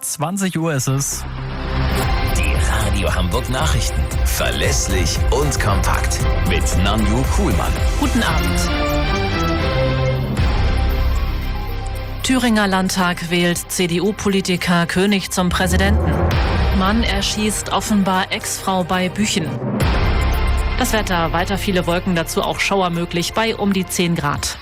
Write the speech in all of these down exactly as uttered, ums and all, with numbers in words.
zwanzig Uhr ist es. Die Radio Hamburg Nachrichten. Verlässlich und kompakt. Mit Nanju Kuhlmann. Guten Abend. Thüringer Landtag wählt C D U-Politiker König zum Präsidenten. Mann erschießt offenbar Ex-Frau bei Büchen. Das Wetter, weiter viele Wolken, dazu auch Schauer möglich bei um die zehn Grad.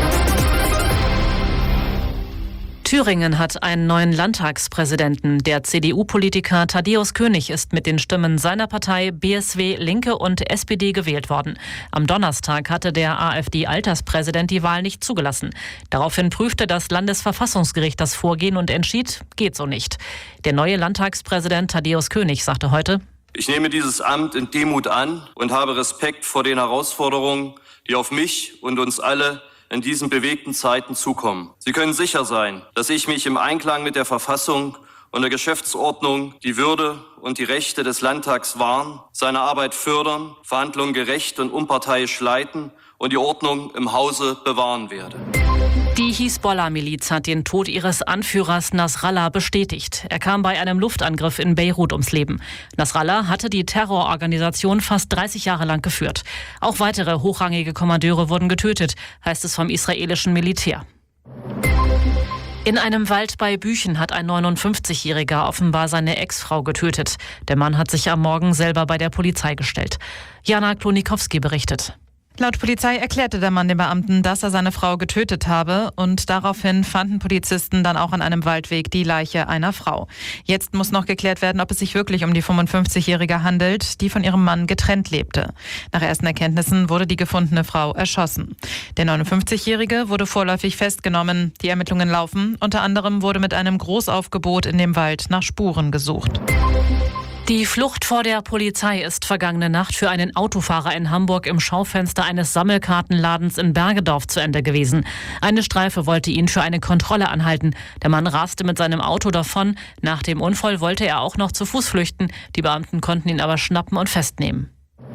Thüringen hat einen neuen Landtagspräsidenten. Der C D U-Politiker Thaddäus König ist mit den Stimmen seiner Partei B S W, Linke und S P D gewählt worden. Am Donnerstag hatte der AfD-Alterspräsident die Wahl nicht zugelassen. Daraufhin prüfte das Landesverfassungsgericht das Vorgehen und entschied, geht so nicht. Der neue Landtagspräsident Thaddäus König sagte heute: Ich nehme dieses Amt in Demut an und habe Respekt vor den Herausforderungen, die auf mich und uns alle in diesen bewegten Zeiten zukommen. Sie können sicher sein, dass ich mich im Einklang mit der Verfassung und der Geschäftsordnung die Würde und die Rechte des Landtags wahren, seine Arbeit fördern, Verhandlungen gerecht und unparteiisch leiten und die Ordnung im Hause bewahren werde. Die Hisbollah-Miliz hat den Tod ihres Anführers Nasrallah bestätigt. Er kam bei einem Luftangriff in Beirut ums Leben. Nasrallah hatte die Terrororganisation fast dreißig Jahre lang geführt. Auch weitere hochrangige Kommandeure wurden getötet, heißt es vom israelischen Militär. In einem Wald bei Büchen hat ein neunundfünfzigjähriger offenbar seine Ex-Frau getötet. Der Mann hat sich am Morgen selber bei der Polizei gestellt. Jana Klonikowski berichtet. Laut Polizei erklärte der Mann den Beamten, dass er seine Frau getötet habe, und daraufhin fanden Polizisten dann auch an einem Waldweg die Leiche einer Frau. Jetzt muss noch geklärt werden, ob es sich wirklich um die fünfundfünfzigjährige handelt, die von ihrem Mann getrennt lebte. Nach ersten Erkenntnissen wurde die gefundene Frau erschossen. Der neunundfünfzigjährige wurde vorläufig festgenommen. Die Ermittlungen laufen. Unter anderem wurde mit einem Großaufgebot in dem Wald nach Spuren gesucht. Die Flucht vor der Polizei ist vergangene Nacht für einen Autofahrer in Hamburg im Schaufenster eines Sammelkartenladens in Bergedorf zu Ende gewesen. Eine Streife wollte ihn für eine Kontrolle anhalten. Der Mann raste mit seinem Auto davon. Nach dem Unfall wollte er auch noch zu Fuß flüchten. Die Beamten konnten ihn aber schnappen und festnehmen.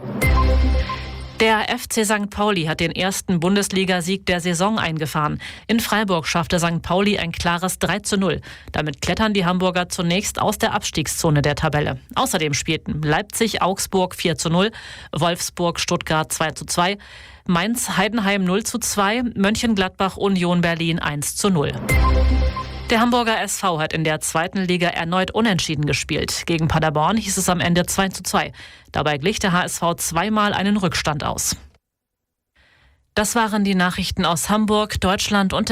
Der F C Sankt Pauli hat den ersten Bundesligasieg der Saison eingefahren. In Freiburg schaffte Sankt Pauli ein klares drei zu null. Damit klettern die Hamburger zunächst aus der Abstiegszone der Tabelle. Außerdem spielten Leipzig-Augsburg vier zu null, Wolfsburg-Stuttgart zwei zu zwei, Mainz-Heidenheim null zu zwei, Mönchengladbach-Union Berlin eins zu null. Der Hamburger S V hat in der zweiten Liga erneut unentschieden gespielt. Gegen Paderborn hieß es am Ende zwei zu zwei. Dabei glich der H S V zweimal einen Rückstand aus. Das waren die Nachrichten aus Hamburg, Deutschland und der